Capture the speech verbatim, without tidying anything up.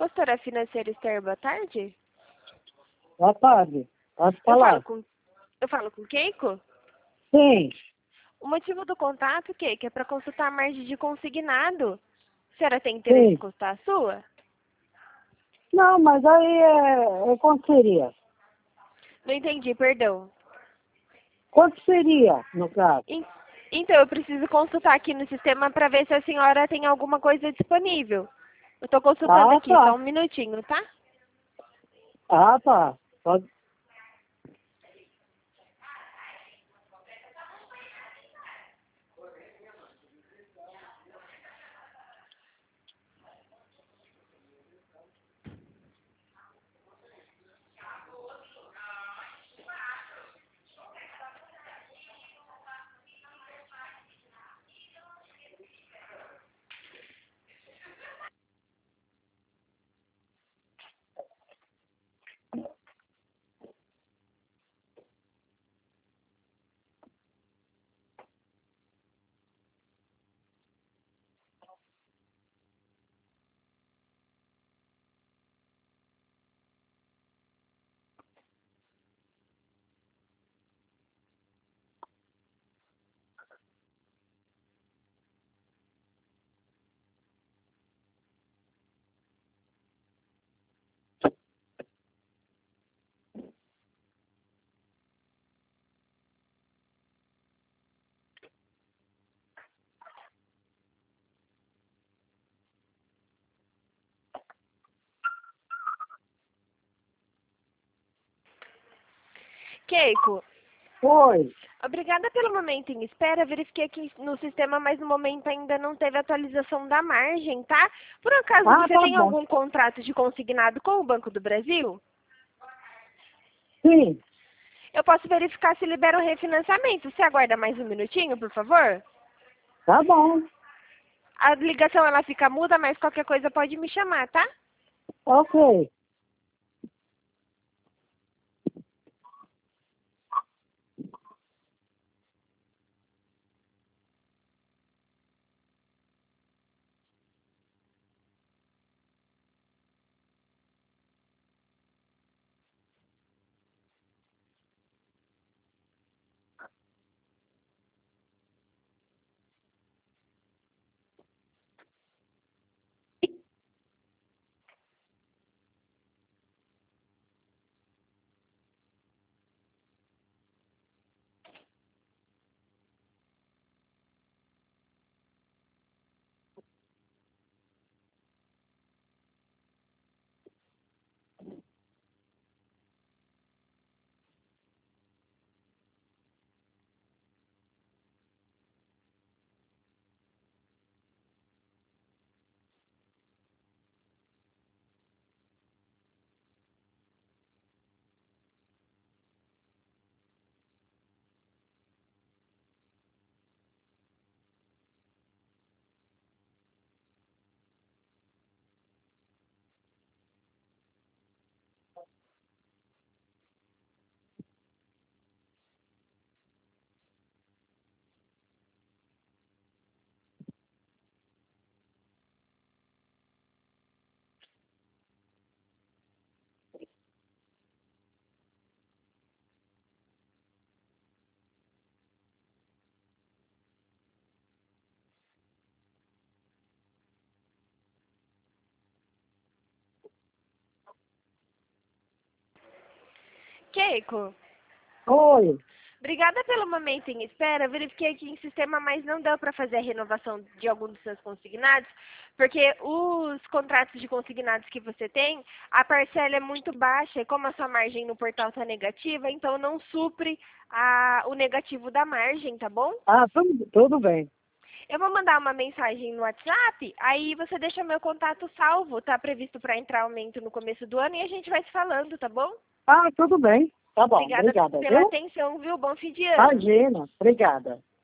Consultora Financeira Esther, boa tarde. Boa tarde. Pode Eu falar? falo com, eu falo com Keiko? Sim. O motivo do contato, Keiko, é para consultar a margem de consignado. A senhora tem interesse Sim. em consultar a sua? Não, mas aí é, é quanto seria? Não entendi, perdão. Quanto seria, no caso? En- Então, eu preciso consultar aqui no sistema para ver se a senhora tem alguma coisa disponível. Eu estou consultando Ah, aqui, tá. só um minutinho, tá? Ah, tá. Pode... Keiko, Oi. obrigada pelo momento em espera. Verifiquei aqui no sistema, mas no momento ainda não teve atualização da margem, tá? Por acaso Ah, você tá tem bom. algum contrato de consignado com o Banco do Brasil? Sim. Eu posso verificar se libera o refinanciamento. Você aguarda mais um minutinho, por favor? Tá bom. A ligação ela fica muda, mas qualquer coisa pode me chamar, tá? Ok. Keiko, Oi. obrigada pelo momento em espera. Verifiquei aqui em sistema, mas não deu para fazer a renovação de algum dos seus consignados, porque os contratos de consignados que você tem, a parcela é muito baixa e como a sua margem no portal está negativa, então não supre a, o negativo da margem, tá bom? Ah, tudo, tudo bem. Eu vou mandar uma mensagem no WhatsApp, aí você deixa meu contato salvo, tá previsto para entrar aumento no começo do ano e a gente vai se falando, tá bom? Ah, tudo bem. Tá bom. Obrigada Obrigada, pela viu? atenção, viu? Bom fim de ano. Imagina. Obrigada.